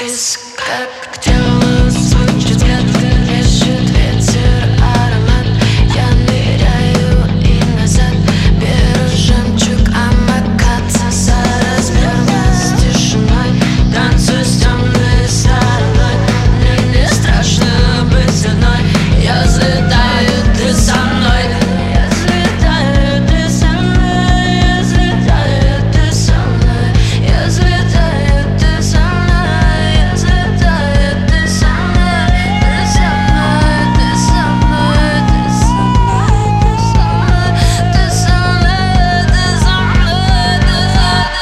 вниз, как делаю свой взгляд. Режет ветер аромат. Я ныряю и назад. Беру жемчуг амаката за размером с тишиной. Танцую с темной стороной. Мне не страшно быть одной. Я взлетаю, ты со мной. Я взлетаю, ты со мной. Я взлетаю, ты со мной. Я взлетаю, ты со мной. Я взлетаю, ты со мной. Ты со мной, ты со мной, ты со мной, ты со мной, ты со мной, ты со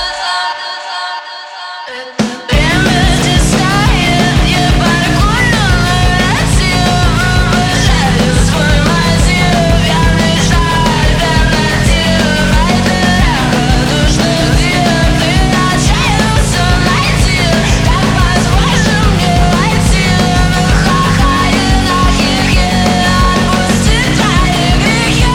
мной. Время тискает, я паркую на Россию. Обожаю свой мотив, я мечтаю альтернатив. Радужных див, ты отчаялся найти. Как позволишь мне войти? Ха-ха и на хихи, отпусти твои грехи.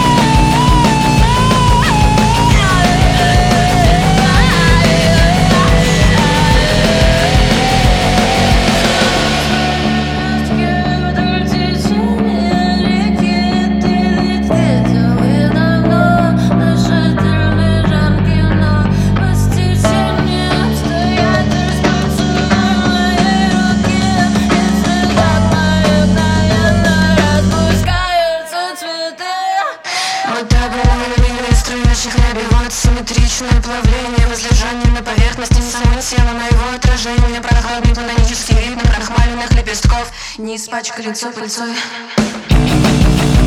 Вдоль течения реки ты ведь видел и давно. Наши телевизорки, но по стечению обстоятельств поцелуй моей руки. Если так мгновенно распускаются цветы. Мы табель струящих небе, вот симметричное плавление, возлежание на поверхности, не само тело, но его отражение. Прохладный платонический вид накрахмаленных лепестков не испачкай лицо пыльцой.